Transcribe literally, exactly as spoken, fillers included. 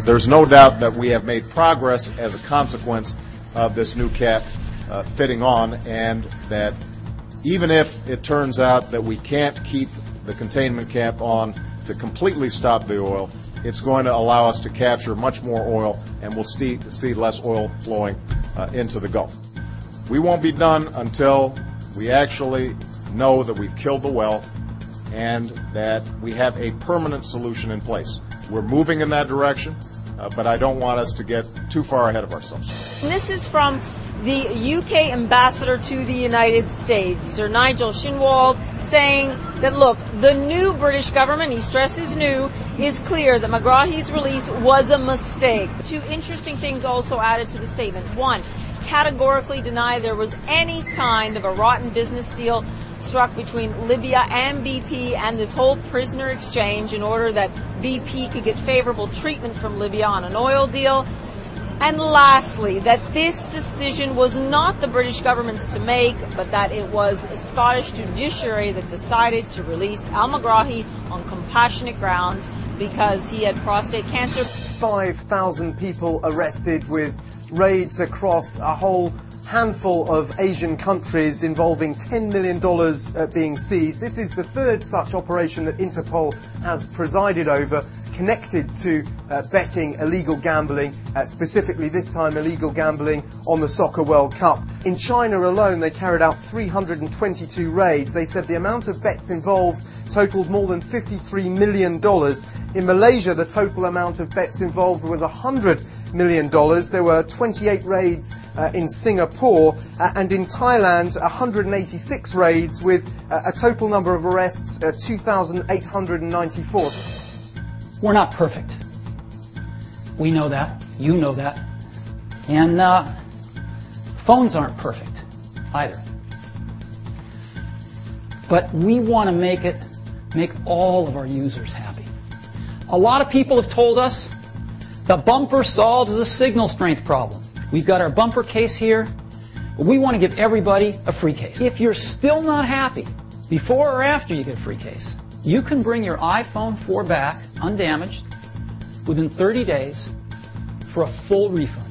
There's no doubt that we have made progress as a consequence of this new cap uh, fitting on, and that even if it turns out that we can't keep the containment cap on to completely stop the oil, it's going to allow us to capture much more oil, and we'll see, see less oil flowing uh, into the Gulf. We won't be done until we actually know that we've killed the well and that we have a permanent solution in place. We're moving in that direction, uh, but I don't want us to get too far ahead of ourselves. And this is from the U K ambassador to the United States, Sir Nigel Sheinwald, saying that, look, the new British government, he stresses new, is clear that Megrahi's release was a mistake. Two interesting things also added to the statement. One, categorically deny there was any kind of a rotten business deal struck between Libya and B P and this whole prisoner exchange in order that B P could get favorable treatment from Libya on an oil deal. And lastly, that this decision was not the British government's to make, but that it was a Scottish judiciary that decided to release al-Megrahi on compassionate grounds because he had prostate cancer. five thousand people arrested with raids across a whole handful of Asian countries involving ten million dollars uh, being seized. This is the third such operation that Interpol has presided over, connected to uh, betting, illegal gambling, uh, specifically this time illegal gambling on the Soccer World Cup. In China alone, they carried out three hundred twenty-two raids. They said the amount of bets involved totaled more than fifty-three million dollars. In Malaysia, the total amount of bets involved was one hundred million dollars. There were twenty-eight raids uh, in Singapore, uh, and in Thailand, one hundred eighty-six raids with uh, a total number of arrests, uh, two thousand eight hundred ninety-four. We're not perfect. We know that. You know that. And uh, phones aren't perfect either. But we want to make it, make all of our users happy. A lot of people have told us the bumper solves the signal strength problem. We've got our bumper case here. We want to give everybody a free case. If you're still not happy before or after you get a free case, you can bring your iPhone four back undamaged within thirty days for a full refund.